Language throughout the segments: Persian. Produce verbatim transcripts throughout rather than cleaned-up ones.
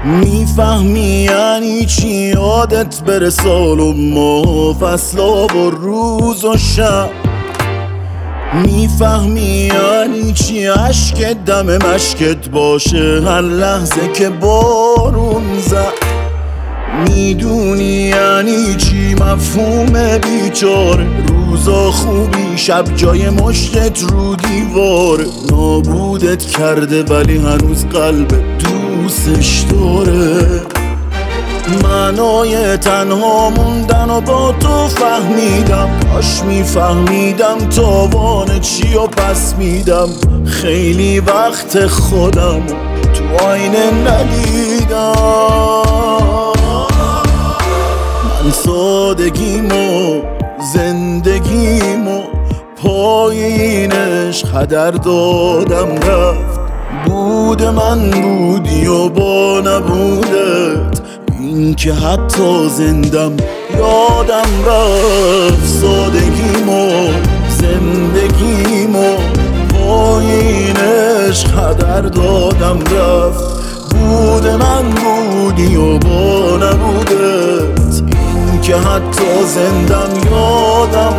میفهمی یعنی چی یادت بره سال و ماه، فصلا و روز و شب. میفهمی یعنی چی عشقت دم مشکت باشه هر لحظه که بارون زد. میدونی یعنی چی مفهوم بیچاره، روزا خوبی شب جای مشتت رو دیواره. نابودت کرده ولی هنوز قلب دوستش داره. معنای تنها موندن و با تو فهمیدم، کاش میفهمیدم تاوان چی و پس میدم. خیلی وقت خودم تو آینه ندیدم. من سادگیمو زندگیمو پای این عشق هدر دادم رفت. بود من بودی و با نبودت این که حتی زندم یادم رفت. سادگیمو زندگیمو پای این عشق هدر دادم رفت. بود من بودی و با نبودت این که حتی زندم یادم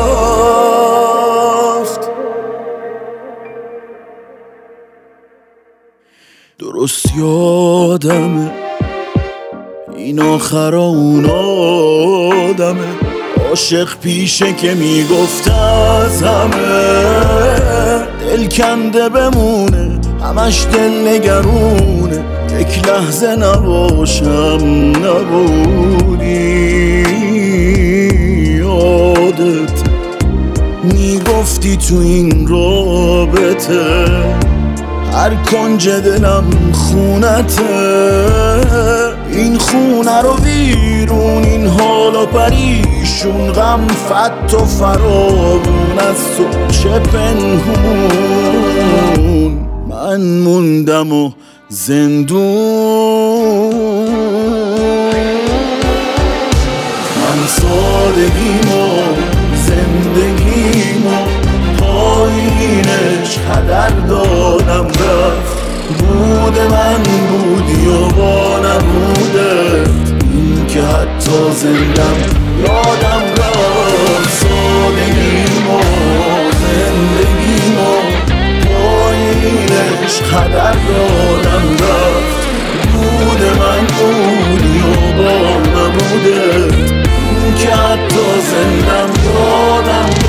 رفت. درست یادمه این آخرا اون آدمه، عاشق پیشه که میگفت از همه دل کنده بمونه، همش دل نگرونه. یک لحظه نباشم نبودی یادت، میگفتی تو این رابطه هر کنج دلم خونته. این خونه رو ویرون، این حال و پریشون، غم فت و فراوون، از تو چه پنهون. من موندم و زندون. من سادگیمو زندگیمو پایینش هدر دادم رفت. بود من بودی و با نبودت این که حتی زندم یادم رفت. سادگیمو زندگیمو پایینش هدر دادم رفت. بود من بودی و با نبودت این که حتی زندم یادم